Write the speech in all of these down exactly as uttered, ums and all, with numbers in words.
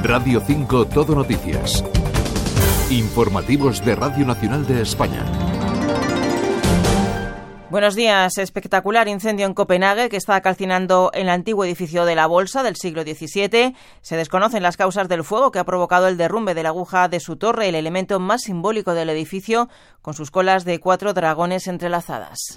Radio cinco Todo Noticias. Informativos de Radio Nacional de España. Buenos días. Espectacular incendio en Copenhague que está calcinando el antiguo edificio de la Bolsa del siglo diecisiete. Se desconocen las causas del fuego que ha provocado el derrumbe de la aguja de su torre, el elemento más simbólico del edificio, con sus colas de cuatro dragones entrelazadas.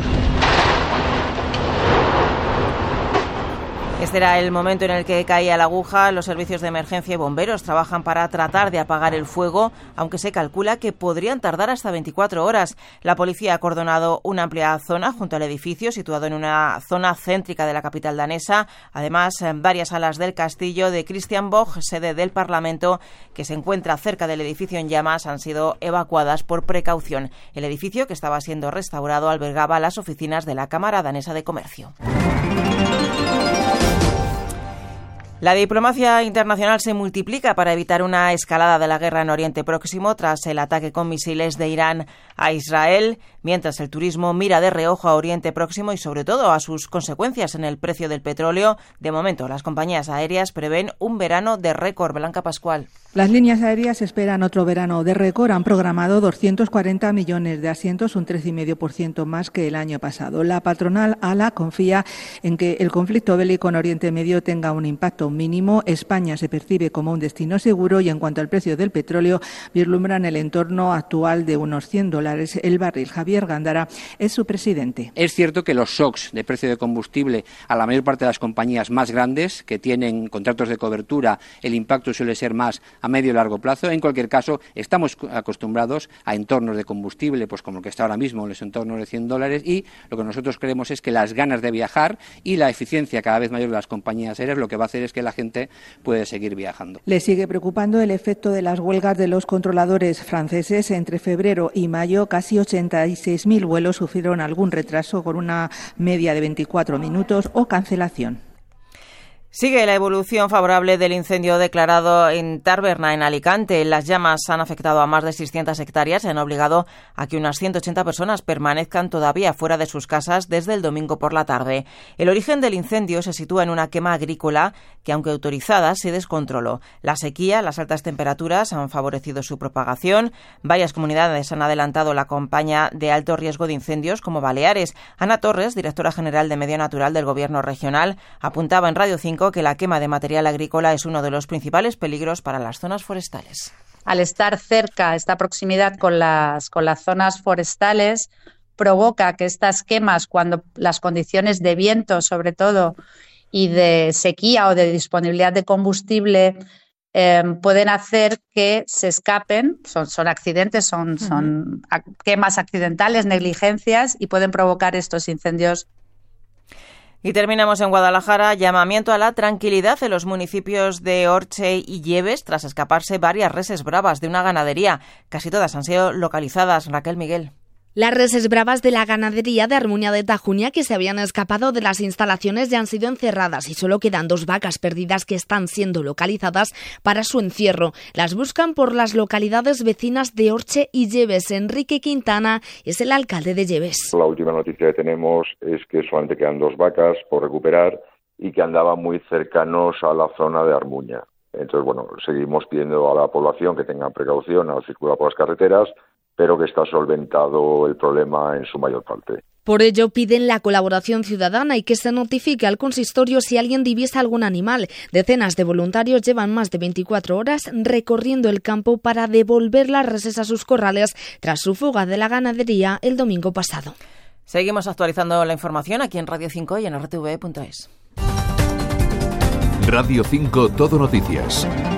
Este era el momento en el que caía la aguja. Los servicios de emergencia y bomberos trabajan para tratar de apagar el fuego, aunque se calcula que podrían tardar hasta veinticuatro horas. La policía ha acordonado una amplia zona junto al edificio, situado en una zona céntrica de la capital danesa. Además, varias salas del castillo de Christiansborg, sede del Parlamento, que se encuentra cerca del edificio en llamas, han sido evacuadas por precaución. El edificio, que estaba siendo restaurado, albergaba las oficinas de la Cámara Danesa de Comercio. La diplomacia internacional se multiplica para evitar una escalada de la guerra en Oriente Próximo tras el ataque con misiles de Irán a Israel, mientras el turismo mira de reojo a Oriente Próximo y sobre todo a sus consecuencias en el precio del petróleo. De momento, las compañías aéreas prevén un verano de récord. Blanca Pascual. Las líneas aéreas esperan otro verano de récord. Han programado doscientos cuarenta millones de asientos, un trece coma cinco por ciento más que el año pasado. La patronal A L A confía en que el conflicto bélico en Oriente Medio tenga un impacto mínimo. España se percibe como un destino seguro y en cuanto al precio del petróleo vislumbran el entorno actual de unos cien dólares el barril. Javier Gándara es su presidente. Es cierto que los shocks de precio de combustible a la mayor parte de las compañías más grandes que tienen contratos de cobertura, el impacto suele ser más a medio y largo plazo. En cualquier caso, estamos acostumbrados a entornos de combustible, pues como el que está ahora mismo, en los entornos de cien dólares, y lo que nosotros creemos es que las ganas de viajar y la eficiencia cada vez mayor de las compañías aéreas lo que va a hacer es que la gente puede seguir viajando. Le sigue preocupando el efecto de las huelgas de los controladores franceses. Entre febrero y mayo, casi ochenta y seis mil vuelos sufrieron algún retraso con una media de veinticuatro minutos o cancelación. Sigue la evolución favorable del incendio declarado en Taberna, en Alicante. Las llamas han afectado a más de seiscientas hectáreas y han obligado a que unas ciento ochenta personas permanezcan todavía fuera de sus casas desde el domingo por la tarde. El origen del incendio se sitúa en una quema agrícola que, aunque autorizada, se descontroló. La sequía, las altas temperaturas han favorecido su propagación. Varias comunidades han adelantado la campaña de alto riesgo de incendios, como Baleares. Ana Torres, directora general de Medio Natural del Gobierno regional, apuntaba en Radio cinco que la quema de material agrícola es uno de los principales peligros para las zonas forestales. Al estar cerca, esta proximidad con las, con las zonas forestales, provoca que estas quemas, cuando las condiciones de viento, sobre todo, y de sequía o de disponibilidad de combustible, eh, pueden hacer que se escapen, son, son accidentes, son, uh-huh. son quemas accidentales, negligencias, y pueden provocar estos incendios. Y terminamos en Guadalajara. Llamamiento a la tranquilidad en los municipios de Orche y Lleves tras escaparse varias reses bravas de una ganadería. Casi todas han sido localizadas. Raquel Miguel. Las reses bravas de la ganadería de Armuña de Tajuña, que se habían escapado de las instalaciones, ya han sido encerradas y solo quedan dos vacas perdidas que están siendo localizadas para su encierro. Las buscan por las localidades vecinas de Orche y Lleves. Enrique Quintana es el alcalde de Lleves. La última noticia que tenemos es que solamente quedan dos vacas por recuperar y que andaban muy cercanos a la zona de Armuña. Entonces, bueno, seguimos pidiendo a la población que tengan precaución al circular por las carreteras, pero que está solventado el problema en su mayor parte. Por ello piden la colaboración ciudadana y que se notifique al consistorio si alguien diviesa algún animal. Decenas de voluntarios llevan más de veinticuatro horas recorriendo el campo para devolver las reses a sus corrales tras su fuga de la ganadería el domingo pasado. Seguimos actualizando la información aquí en Radio cinco y en r t v punto es. Radio cinco Todo Noticias.